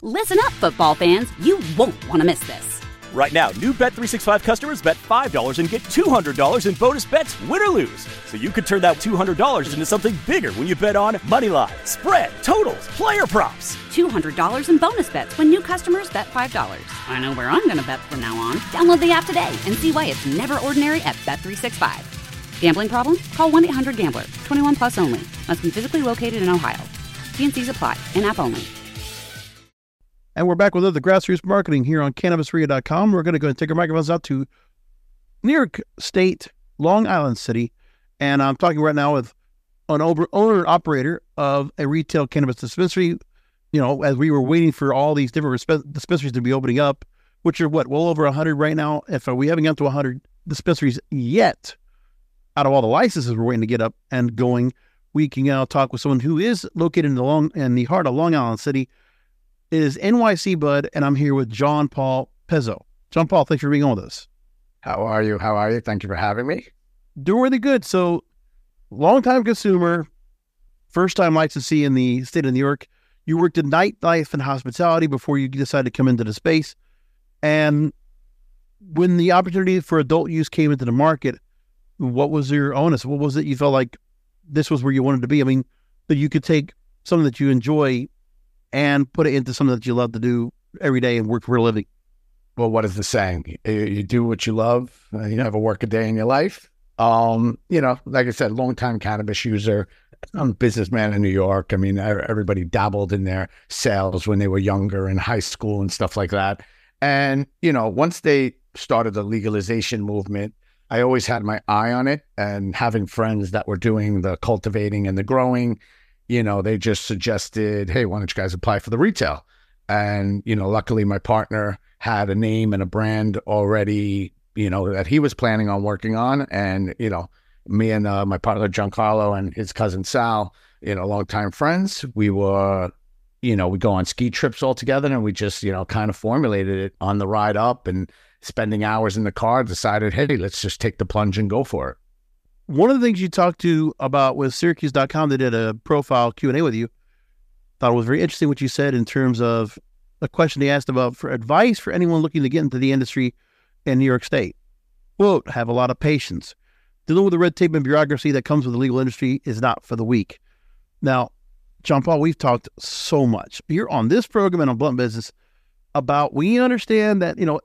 Listen up, football fans. You won't want to miss this. Right now, new Bet365 customers bet $5 and get $200 in bonus bets, win or lose. So you could turn that $200 into something bigger when you bet on money line, spread, totals, player props. $200 in bonus bets when new customers bet $5. I know where I'm going to bet from now on. Download the app today and see why it's never ordinary at Bet365. Gambling problem? Call 1-800-GAMBLER. 21 plus only. Must be physically located in Ohio. T&Cs apply. In-app only. And we're back with other grassroots marketing here on CannabisRadio.com. We're going to go and take our microphones out to New York State, Long Island City. And I'm talking right now with an owner-operator of a retail cannabis dispensary. You know, as we were waiting for all these different dispensaries to be opening up, which are well over 100 right now. If we haven't gotten to 100 dispensaries yet, out of all the licenses we're waiting to get up and going, we can now talk with someone who is located in the heart of Long Island City. It is NYC Bud, and I'm here with John Paul Pezzo. John Paul, thanks for being on with us. How are you? Thank you for having me. Doing really good. So, long-time consumer, first-time licensee in the state of New York. You worked in nightlife and hospitality before you decided to come into the space. And when the opportunity for adult use came into the market, what was your onus? What was it you felt like this was where you wanted to be? I mean, that you could take something that you enjoy and put it into something that you love to do every day and work for a living. Well, what is the saying? You do what you love. You never work a day in your life. You know, like I said, longtime cannabis user. I'm a businessman in New York. I mean, everybody dabbled in their sales when they were younger in high school and stuff like that. And, you know, once they started the legalization movement, I always had my eye on it, and having friends that were doing the cultivating and the growing, you know, they just suggested, hey, why don't you guys apply for the retail? And, you know, luckily my partner had a name and a brand already, you know, that he was planning on working on. And, you know, me and my partner, Giancarlo, and his cousin Sal, you know, longtime friends, we were, you know, we go on ski trips all together, and we just, you know, kind of formulated it on the ride up, and spending hours in the car, decided, hey, let's just take the plunge and go for it. One of the things you talked to about with Syracuse.com, they did a profile Q&A with you. Thought it was very interesting what you said in terms of a question they asked about for advice for anyone looking to get into the industry in New York State. Quote, have a lot of patience. Dealing with the red tape and bureaucracy that comes with the legal industry is not for the weak. Now, John Paul, we've talked so much here on this program and on Blunt Business about, we understand that, you know,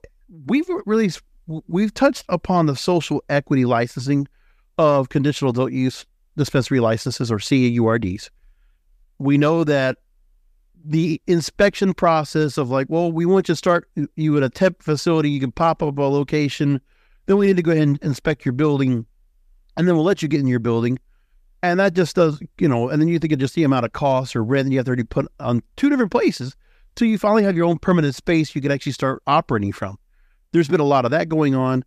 we've touched upon the social equity licensing of conditional adult use dispensary licenses, or CAURDs. We know that the inspection process of like, well, we want you to start you at a temp facility, you can pop up a location, then we need to go ahead and inspect your building, and then we'll let you get in your building. And that just does, you know, and then you think of just the amount of costs or rent that you have to already put on two different places till you finally have your own permanent space you can actually start operating from. There's been a lot of that going on.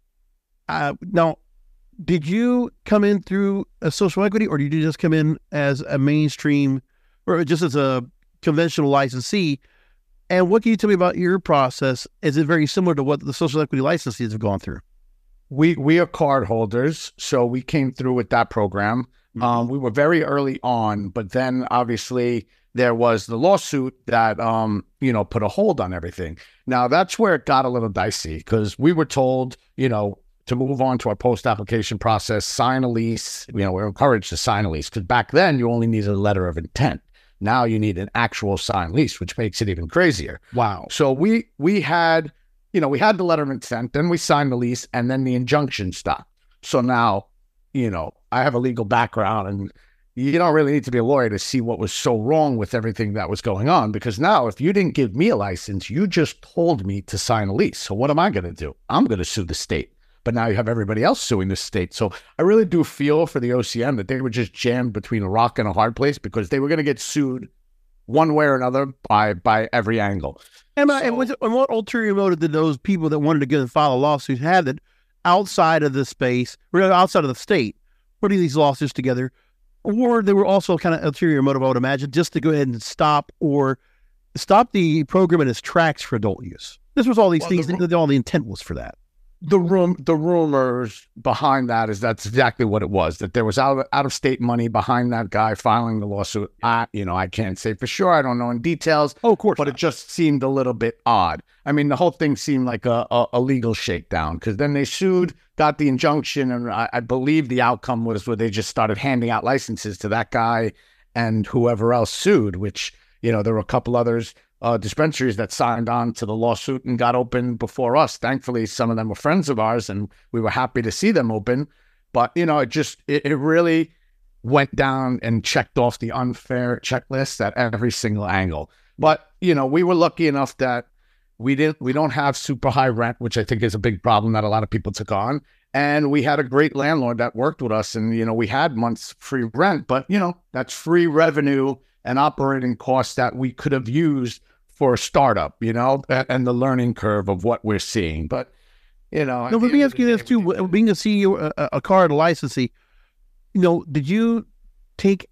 Now, did you come in through a social equity, or did you just come in as a mainstream, or just as a conventional licensee? And what can you tell me about your process? Is it very similar to what the social equity licensees have gone through? We are card holders, so we came through with that program. Mm-hmm. We were very early on, but then obviously there was the lawsuit that, you know, put a hold on everything. Now, that's where it got a little dicey, because we were told, you know, to move on to our post-application process, sign a lease. You know, we're encouraged to sign a lease, because back then you only needed a letter of intent. Now you need an actual signed lease, which makes it even crazier. Wow. So we had, you know, we had the letter of intent, then we signed the lease, and then the injunction stopped. So now, you know, I have a legal background, and you don't really need to be a lawyer to see what was so wrong with everything that was going on, because now if you didn't give me a license, you just told me to sign a lease. So what am I going to do? I'm going to sue the state. But now you have everybody else suing the state. So I really do feel for the OCM that they were just jammed between a rock and a hard place, because they were going to get sued one way or another by every angle. And what ulterior motive did those people that wanted to go and file a lawsuit have that outside of the space, or outside of the state, putting these lawsuits together? Or they were also kind of ulterior motive, I would imagine, just to go ahead and stop the program in its tracks for adult use. This was all these things, all the intent was for that. the rumors behind that is that's exactly what it was, that there was out of state money behind that guy filing the lawsuit. I can't say for sure. I don't know in details. Oh, of course. But it just seemed a little bit odd. I mean, the whole thing seemed like a legal shakedown, because then they sued, got the injunction, and I believe the outcome was where they just started handing out licenses to that guy and whoever else sued, which, there were a couple others, dispensaries that signed on to the lawsuit and got open before us. Thankfully, some of them were friends of ours, and we were happy to see them open. But, it really went down and checked off the unfair checklist at every single angle. But, we were lucky enough that we don't have super high rent, which I think is a big problem that a lot of people took on. And we had a great landlord that worked with us, and, we had months free rent, but, that's free revenue and operating costs that we could have used for a startup, and the learning curve of what we're seeing. But, No, let me ask you this too. Being a CEO, a card, a licensee, did you take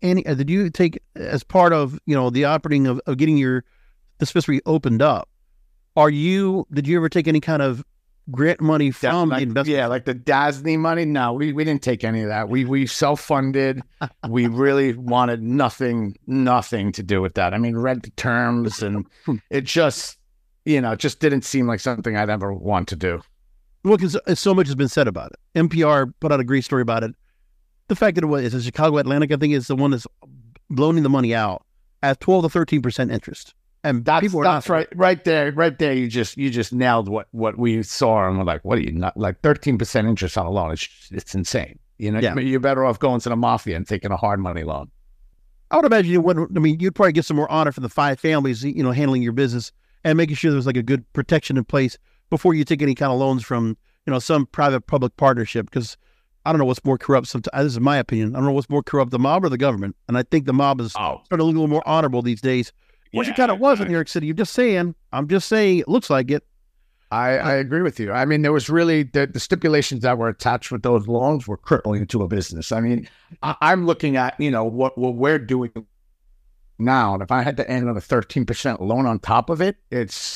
as part of, the operating of getting your dispensary opened up? Did you ever take any kind of grant money from the investment? Yeah, like the DASNY money? No, we didn't take any of that. We self-funded. We really wanted nothing to do with that. I mean, read the terms, and it just, just didn't seem like something I'd ever want to do. Well, because so much has been said about it. NPR put out a great story about it. The fact that it's a Chicago Atlantic, I think, is the one that's loaning the money out at 12 to 13% interest. And that's right there. You just nailed what we saw, and we're like, what are you not, like 13% interest on a loan? It's insane. You're better off going to the mafia and taking a hard money loan. I would imagine you'd probably get some more honor for the 5 families, handling your business and making sure there's like a good protection in place before you take any kind of loans from, some private-public partnership. Because I don't know what's more corrupt. Sometimes, this is my opinion. I don't know what's more corrupt, the mob or the government. And I think the mob is starting to look a little more honorable these days. Which it kind of was in New York City. I'm just saying, it looks like it. I agree with you. I mean, there was really, the stipulations that were attached with those loans were crippling to a business. I mean, I'm looking at, what we're doing now. And if I had to add another 13% loan on top of it,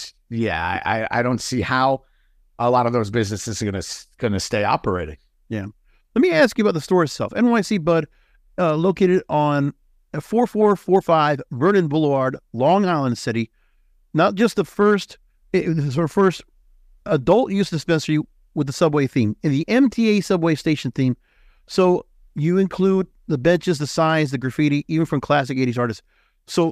I don't see how a lot of those businesses are going to stay operating. Yeah. Let me ask you about the store itself. NYC Bud, located on 4445 Vernon Boulevard, Long Island City. Not just the first, it was our first adult use dispensary with the subway theme, in the MTA subway station theme. So you include the benches, the signs, the graffiti, even from classic 80s artists. So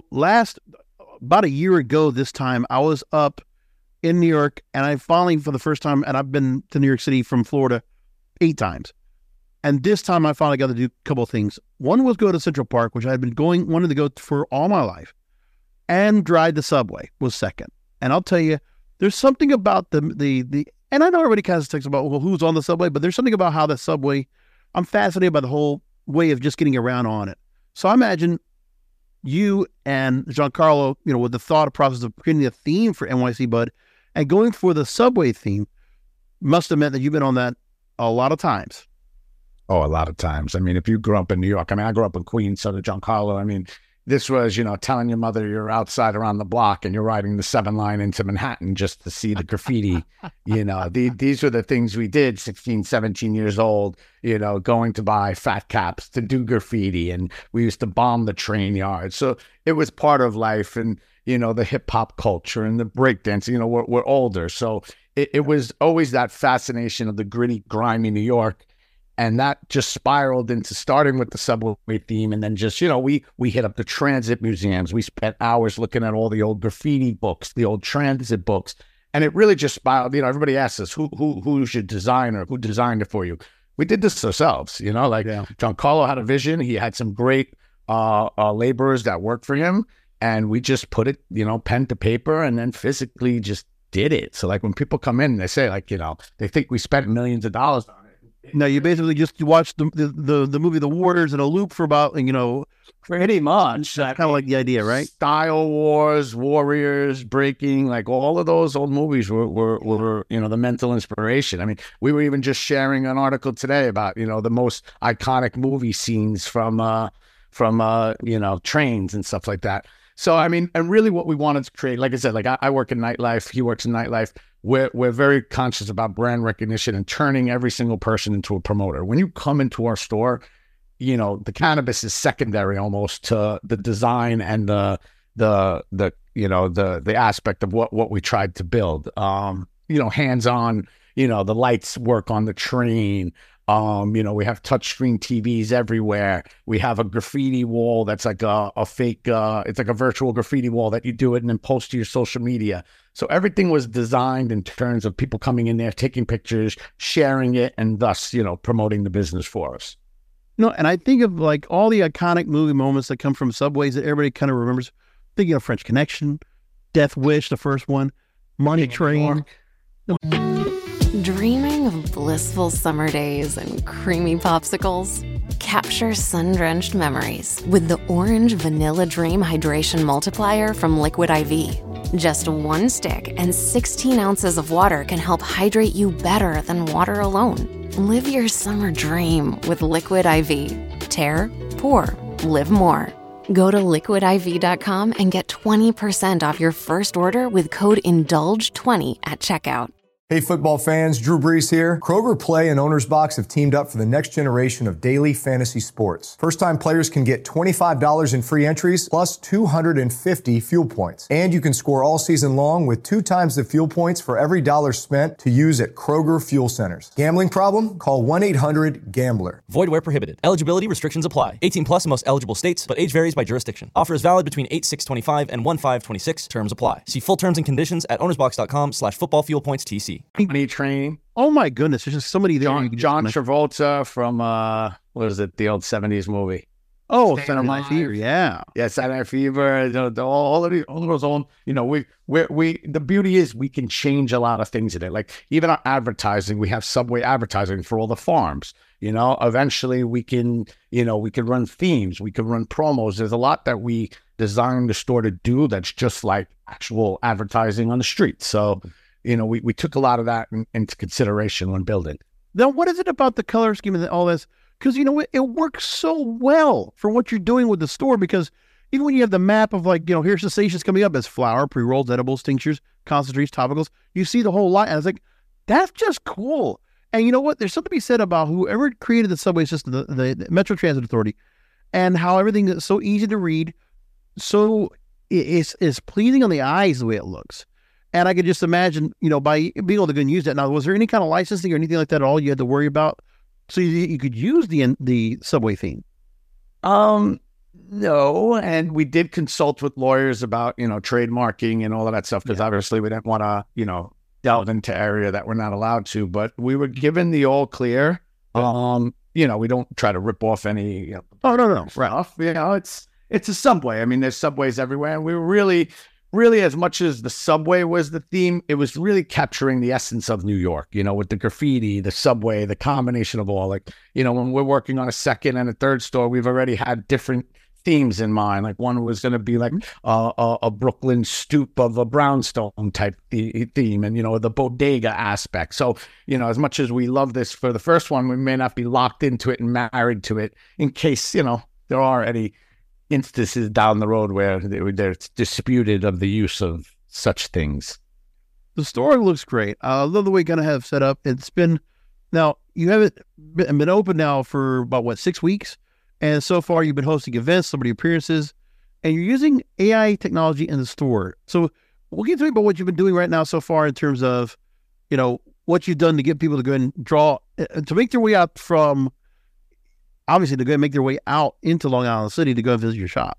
about a year ago this time, I was up in New York, and I finally, for the first time, and I've been to New York City from Florida 8 times. And this time I finally got to do a couple of things. One was go to Central Park, which I had been wanting to go for all my life. And ride the subway was second. And I'll tell you, there's something about the and I know everybody kind of talks about, well, who's on the subway, but there's something about how the subway, I'm fascinated by the whole way of just getting around on it. So I imagine you and Giancarlo, with the thought process of creating a theme for NYC Bud and going for the subway theme must have meant that you've been on that a lot of times. Oh, a lot of times. I mean, if you grew up in New York, I grew up in Queens, so did Giancarlo. I mean, this was, telling your mother you're outside around the block and you're riding the 7 line into Manhattan just to see the graffiti. These were the things we did, 16, 17 years old, going to buy fat caps to do graffiti. And we used to bomb the train yard. So it was part of life, and, the hip hop culture and the breakdancing, we're older. So it was always that fascination of the gritty, grimy New York. And that just spiraled into starting with the subway theme. And then just, we hit up the transit museums. We spent hours looking at all the old graffiti books, the old transit books. And it really just spiraled. Everybody asks us, who's your designer? Who designed it for you? We did this ourselves, Giancarlo had a vision. He had some great laborers that worked for him. And we just put it, pen to paper, and then physically just did it. So like when people come in, they say they think we spent millions of dollars on it. No, you basically just watched the movie The Warriors in a loop for about, pretty much. That's kind of like the idea, right? Style Wars, Warriors, Breaking, like all of those old movies were the mental inspiration. I mean, we were even just sharing an article today about, the most iconic movie scenes from trains and stuff like that. So, I mean, and really what we wanted to create, like I said, like I work in nightlife, he works in nightlife. We're very conscious about brand recognition and turning every single person into a promoter. When you come into our store, you know, the cannabis is secondary almost to the design and the aspect of what we tried to build. You know, hands-on, you know, the lights work on the train. You know, we have touchscreen TVs everywhere. We have a graffiti wall that's like a fake, it's like a virtual graffiti wall that you do it and then post to your social media. So everything was designed in terms of people coming in there, taking pictures, sharing it, and thus, you know, promoting the business for us. No, and I think of like all the iconic movie moments that come from subways that everybody kind of remembers. Thinking of French Connection, Death Wish, the first one, Money Train. Dreaming of blissful summer days and creamy popsicles? Capture sun-drenched memories with the Orange Vanilla Dream Hydration Multiplier from Liquid IV. Just one stick and 16 ounces of water can help hydrate you better than water alone. Live your summer dream with Liquid IV. Tear, pour, live more. Go to liquidiv.com and get 20% off your first order with code INDULGE20 at checkout. Hey football fans, Drew Brees here. Kroger Play and Owner's Box have teamed up for the next generation of daily fantasy sports. First-time players can get $25 in free entries plus 250 fuel points. And you can score all season long with 2 times the fuel points for every dollar spent to use at Kroger Fuel Centers. Gambling problem? Call 1-800-GAMBLER. Void where prohibited. Eligibility restrictions apply. 18 plus in most eligible states, but age varies by jurisdiction. Offer is valid between 8/6/25 and 1/5/26. Terms apply. See full terms and conditions at ownersbox.com/footballfuelpointstc. Money Train. Oh my goodness, there's just so many there. John Travolta from what is it? The old '70s movie. Oh, Saturday Night Fever, yeah, Saturday Night Fever. All of those old. You know, we the beauty is we can change a lot of things in it. Like even our advertising, we have Subway advertising for all the farms. You know, eventually we can run themes, we can run promos. There's a lot that we designed the store to do that's just like actual advertising on the street. So. You know, we took a lot of that into consideration when building. Now, what is it about the color scheme and all this? Because, you know, it works so well for what you're doing with the store, because even when you have the map of like, you know, here's the stations coming up as flour, pre-rolls, edibles, tinctures, concentrates, topicals, you see the whole line. And I was like, that's just cool. And you know what? There's something to be said about whoever created the subway system, the Metro Transit Authority, and how everything is so easy to read, so it's pleasing on the eyes the way it looks. And I could just imagine, you know, by being able to go and use that. Now, was there any kind of licensing or anything like that at all you had to worry about so you could use the subway theme? No, and we did consult with lawyers about, you know, trademarking and all of that stuff, because obviously we didn't want to, you know, delve into area that we're not allowed to. But we were given the all clear. You know, we don't try to rip off any. You know, no, right. You know, it's a subway. I mean, there's subways everywhere, and we were really, as much as the subway was the theme, it was really capturing the essence of New York, you know, with the graffiti, the subway, the combination of all. Like, you know, when we're working on a second and a third store, we've already had different themes in mind. Like one was going to be like a Brooklyn stoop of a brownstone type theme, and, you know, the bodega aspect. So, you know, as much as we love this for the first one, we may not be locked into it and married to it in case, you know, there are any instances down the road where they're disputed of the use of such things. The store looks great. I love the way you kind of have set up. It's been, now you haven't been open now for about 6 weeks, and so far you've been hosting events, celebrity appearances, and you're using AI technology in the store. So we'll get to about what you've been doing right now so far in terms of, you know, what you've done to get people to go and draw, to make their way out from, obviously, to go and make their way out into Long Island City to go and visit your shop.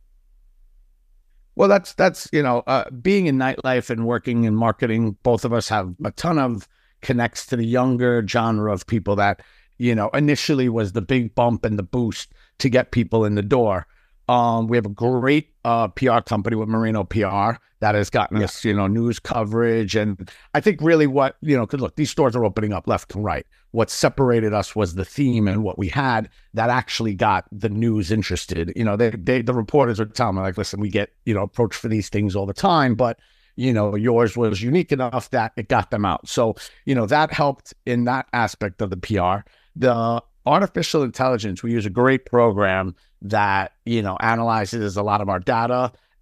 Well, that's you know, being in nightlife and working in marketing, both of us have a ton of connects to the younger genre of people that, you know, initially was the big bump and the boost to get people in the door. We have a great PR company with Marino PR that has gotten us, you know, news coverage. And I think really what, you know, because look, these stores are opening up left and right. What separated us was the theme and what we had that actually got the news interested. You know, the reporters would tell me, like, listen, we get, you know, approached for these things all the time, but, you know, yours was unique enough that it got them out. So, you know, that helped in that aspect of the PR. The artificial intelligence, we use a great program that, you know, analyzes a lot of our data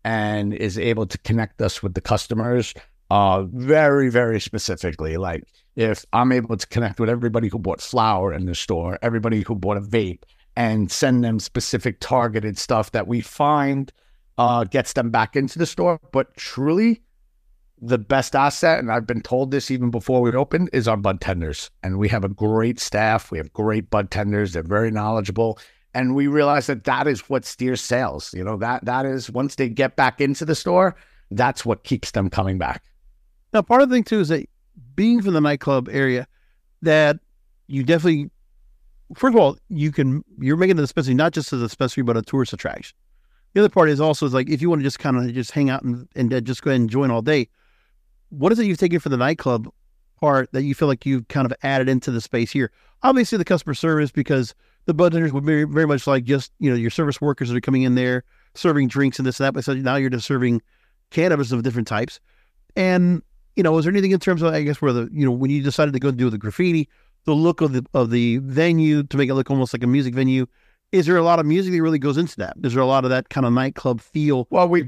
and is able to connect us with the customers very, very specifically. Like if I'm able to connect with everybody who bought flour in the store, everybody who bought a vape, and send them specific targeted stuff that we find gets them back into the store. But truly, the best asset, and I've been told this even before we opened, is our bud tenders. And we have a great staff. We have great bud tenders. They're very knowledgeable. And we realize that that is what steers sales. You know, that is, once they get back into the store, that's what keeps them coming back. Now, part of the thing too is that being from the nightclub area, that you definitely, first of all, you're making the dispensary not just as a dispensary, but a tourist attraction. The other part is also like, if you want to just kind of just hang out and just go ahead and join all day, what is it you've taken for the nightclub part that you feel like you've kind of added into the space here? Obviously the customer service, because the budtenders would be very much like just, you know, your service workers that are coming in there serving drinks and this and that, but so now you're just serving cannabis of different types. And, you know, is there anything in terms of, I guess, where the, you know, when you decided to go do the graffiti, the look of the venue to make it look almost like a music venue, is there a lot of music that really goes into that? Is there a lot of that kind of nightclub feel? Well, we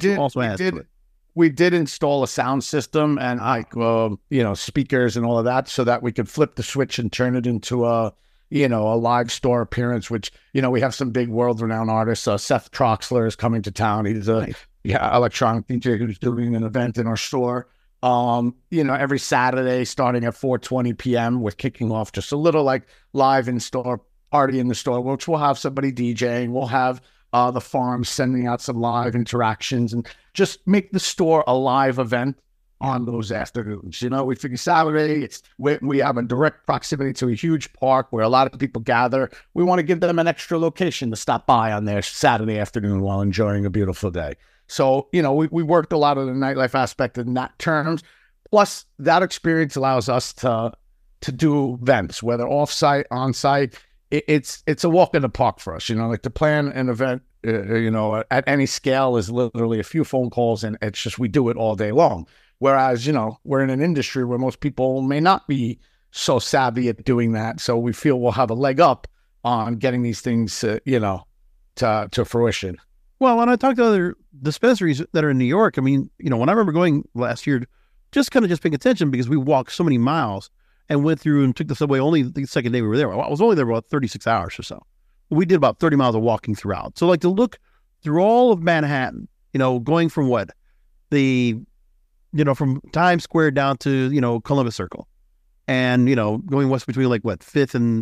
did install a sound system and you know, speakers and all of that, so that we could flip the switch and turn it into a live store appearance. Which, you know, we have some big world-renowned artists. Seth Troxler is coming to town. He's a electronic DJ who's doing an event in our store. You know, every Saturday starting at 4:20 p.m. we're kicking off just a little like live in-store party in the store, which we'll have somebody DJing. We'll have the farm sending out some live interactions and just make the store a live event on those afternoons. You know, we figure Saturday, we have a direct proximity to a huge park where a lot of people gather. We want to give them an extra location to stop by on their Saturday afternoon while enjoying a beautiful day. So, you know, we worked a lot of the nightlife aspect in that terms. Plus, that experience allows us to do events, whether off-site, on-site. It's a walk in the park for us. You know, like to plan an event, you know, at any scale is literally a few phone calls, and it's just, we do it all day long. Whereas, you know, we're in an industry where most people may not be so savvy at doing that. So we feel we'll have a leg up on getting these things, you know, to fruition. Well, when I talk to other dispensaries that are in New York, I mean, you know, when I remember going last year, just paying attention because we walked so many miles and went through and took the subway only the second day we were there. I was only there about 36 hours or so. We did about 30 miles of walking throughout. So like to look through all of Manhattan, you know, going from from Times Square down to, you know, Columbus Circle, and, you know, going west between like Fifth Avenue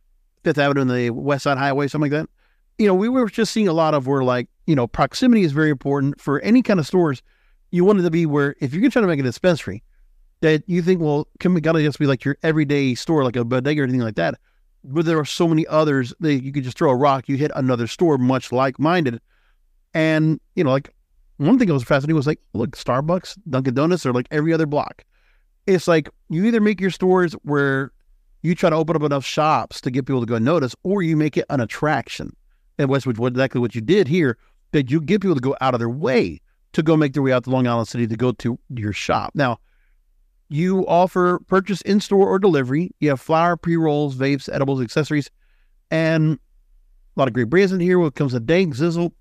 and the West Side Highway, something like that. You know, we were just seeing a lot of where, like, you know, proximity is very important for any kind of stores. You wanted to be where, if you're going to try to make a dispensary, that you think, well, can we gotta just be like your everyday store, like a bodega or anything like that? But there are so many others that you could just throw a rock, you hit another store much like-minded. And, you know, like one thing that was fascinating was like, look, Starbucks, Dunkin' Donuts are like every other block. It's like you either make your stores where you try to open up enough shops to get people to go notice, or you make it an attraction. And that's exactly what you did here, that you get people to go out of their way to go make their way out to Long Island City to go to your shop. Now, you offer purchase in-store or delivery. You have flower, pre-rolls, vapes, edibles, accessories, and a lot of great brands in here. When it comes to Dank, Zizzle,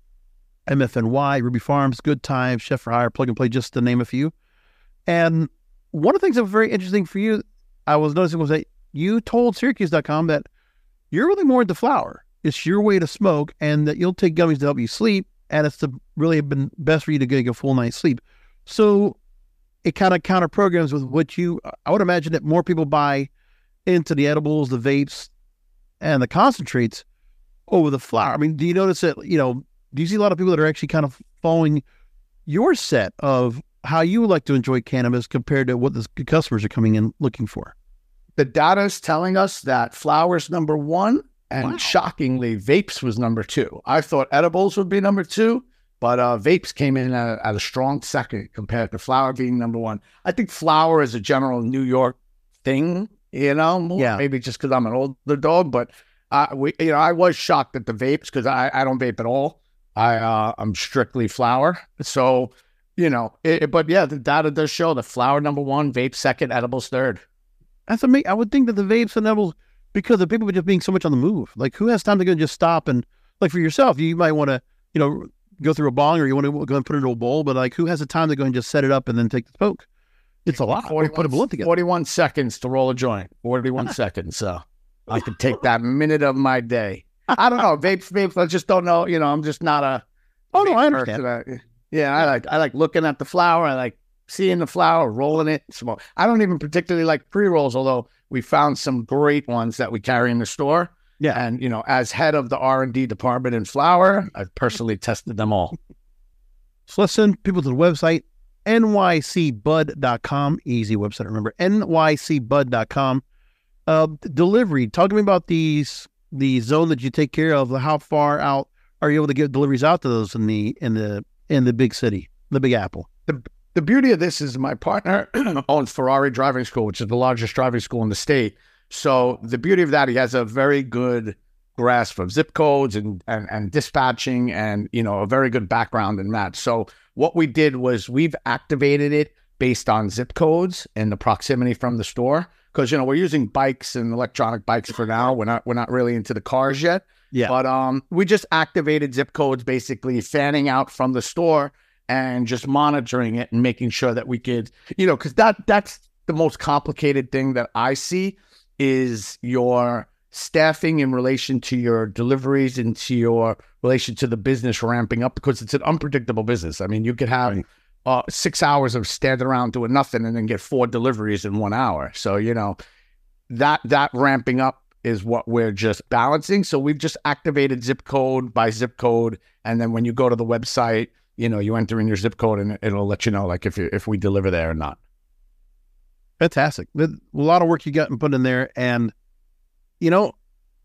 MFNY, Ruby Farms, Good Times, Chef for Hire, Plug and Play, just to name a few. And one of the things that was very interesting for you, I was noticing, was that you told Syracuse.com that you're really more into flower. It's your way to smoke, and that you'll take gummies to help you sleep, and it's really been best for you to get a full night's sleep. So it kind of counter programs with what I would imagine that more people buy into the edibles, the vapes, and the concentrates over the flower. I mean, do you notice that, you know, do you see a lot of people that are actually kind of following your set of how you like to enjoy cannabis compared to what the customers are coming in looking for? The data is telling us that flower's number one, and shockingly, vapes was number two. I thought edibles would be number two, but vapes came in at a strong second compared to flower being number one. I think flower is a general New York thing, you know, maybe just because I'm an older dog, but I was shocked at the vapes because I don't vape at all. I'm strictly flower. So, you know, but yeah, the data does show that flower number one, vape second, edibles third. That's amazing. I would think that the vapes and edibles, because of people just being so much on the move, like who has time to go and just stop and, like, for yourself, you might want to, you know, go through a bong or you want to go and put it into a bowl, but like who has the time to go and just set it up and then take the smoke? It's a lot. Or put a blunt together. 41 seconds to roll a joint. 41 seconds. So I could take that minute of my day. I don't know. Vapes, I just don't know. You know, I'm just not a... Oh, no, I understand. Yeah, I like looking at the flower. I like seeing the flower, rolling it, smoke. I don't even particularly like pre-rolls, although we found some great ones that we carry in the store. Yeah. And, you know, as head of the R&D department in flower, I've personally tested them all. So let's send people to the website, nycbud.com. Easy website to remember, nycbud.com. Delivery. Talk to me about the zone that you take care of. How far out are you able to get deliveries out to those in the big city, the Big Apple? The beauty of this is my partner owns Ferrari Driving School, which is the largest driving school in the state. So the beauty of that, he has a very good grasp of zip codes and dispatching and, you know, a very good background in that. So what we did was we've activated it based on zip codes and the proximity from the store. Because, you know, we're using bikes and electronic bikes for now. We're not really into the cars yet. Yeah. But we just activated zip codes, basically fanning out from the store and just monitoring it and making sure that we could, you know, because that's the most complicated thing that I see is your staffing in relation to your deliveries and to your relation to the business ramping up, because it's an unpredictable business. I mean, you could have 6 hours of standing around doing nothing and then get 4 deliveries in 1 hour. So, you know, that ramping up is what we're just balancing. So we've just activated zip code by zip code. And then when you go to the website, you know, you enter in your zip code and it'll let you know, like, if we deliver there or not. Fantastic. A lot of work you got and put in there. And, you know,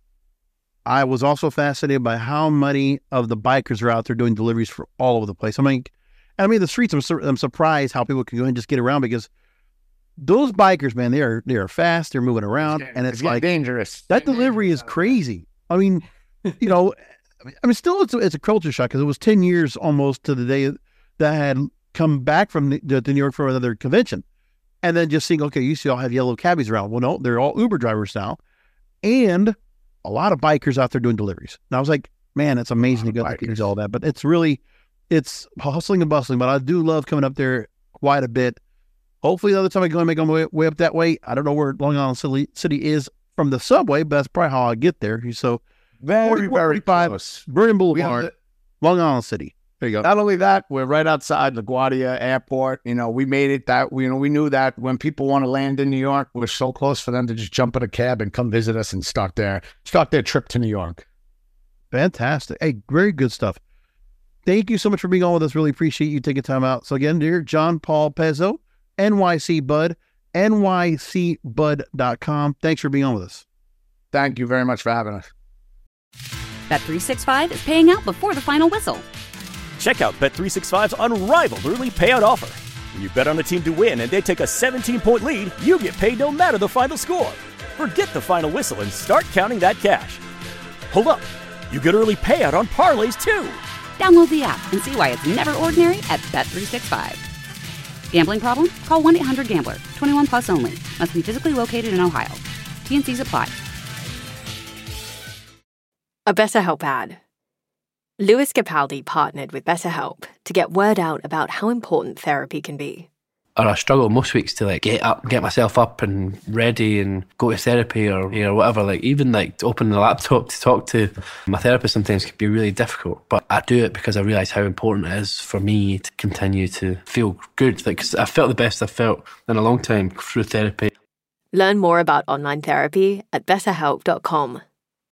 I was also fascinated by how many of the bikers are out there doing deliveries for all over the place. I mean, the streets, I'm surprised how people can go and just get around, because those bikers, man, they are fast. They're moving around, and it's like dangerous. That delivery is crazy. I mean, you know, still it's a culture shock, because it was 10 years almost to the day that I had come back from to New York for another convention, and then just seeing, okay, you see, all have yellow cabbies around. Well, no, they're all Uber drivers now, and a lot of bikers out there doing deliveries. And I was like, man, it's amazing to go through all that, but it's hustling and bustling. But I do love coming up there quite a bit. Hopefully the other time I go and make my way up that way. I don't know where Long Island City is from the subway, but that's probably how I get there. So very close. Vernon Boulevard, Long Island City. There you go. Not only that, we're right outside LaGuardia Airport. You know, we made it that, you know, we knew that when people want to land in New York, we're so close for them to just jump in a cab and come visit us and start their trip to New York. Fantastic. Hey, very good stuff. Thank you so much for being on with us. Really appreciate you taking time out. So again, dear John Paul Pezzo, NYC Bud, nycbud.com. Thanks for being on with us. Thank you very much for having us. Bet365 is paying out before the final whistle. Check out Bet365's unrivaled early payout offer. When you bet on a team to win and they take a 17-point lead, you get paid no matter the final score. Forget the final whistle and start counting that cash. Hold up. You get early payout on parlays, too. Download the app and see why it's never ordinary at Bet365. Gambling problem? Call 1-800-GAMBLER. 21 plus only. Must be physically located in Ohio. T&Cs apply. A BetterHelp ad. Lewis Capaldi partnered with BetterHelp to get word out about how important therapy can be. Or I struggle most weeks to get myself up and ready and go to therapy or whatever. Even to open the laptop to talk to my therapist sometimes can be really difficult. But I do it because I realise how important it is for me to continue to feel good. 'Cause I felt the best I've felt in a long time through therapy. Learn more about online therapy at betterhelp.com.